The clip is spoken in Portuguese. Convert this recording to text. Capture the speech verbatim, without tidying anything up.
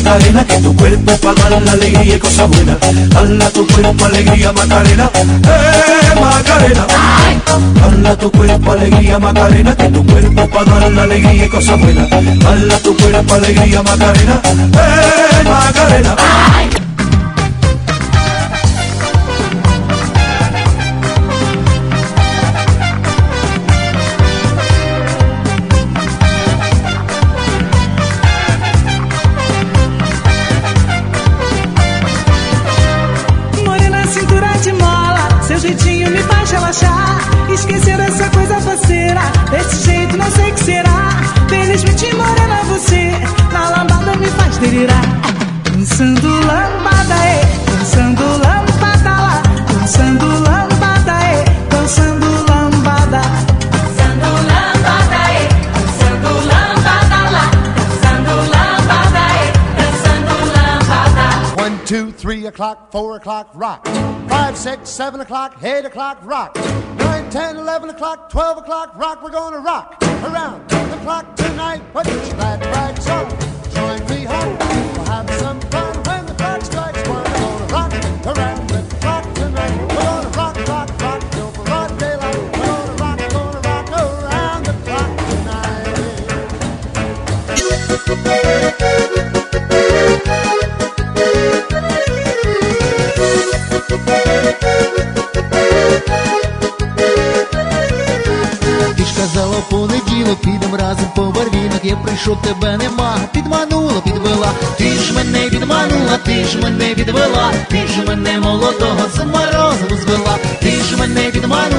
Macarena, que tu cuerpo pa' dar la alegría y cosa buena. Dala tu cuerpo alegría Macarena, eh Macarena. Dala tu cuerpo alegría Macarena, que tu cuerpo pa' dar la alegría y cosa buena. Dala tu cuerpo alegría Macarena, eh Macarena. Jeitinho me faz relaxar, esquecer essa coisa faceira. Desse jeito não sei o que será. Felizmente morena você, na lambada me faz delirar. Dançando lambada, é, dançando lambada lá. Dançando lambada, é, dançando lambada. Dançando lambada, é, dançando lambada lá. Dançando lambada, é, dançando lambada. One, two, three o'clock, four o'clock, rock. Five, six, seven o'clock, eight o'clock, rock. Nine, ten, eleven o'clock, twelve o'clock, rock. We're gonna rock around the clock tonight. Put your glad rags on, join me home. We'll have some fun when the clock strikes one. We're gonna rock around the clock tonight. We're gonna rock, rock, rock till broad daylight. We're gonna rock, gonna rock around the clock tonight. Ти ж казала в понеділок, підем разом по барвінок. Я прийшов, тебе нема, підманула, підвела. Ти ж мене підманула, ти ж мене підвела. Ти ж мене молодого з морозу звела. Ти ж мене підманула.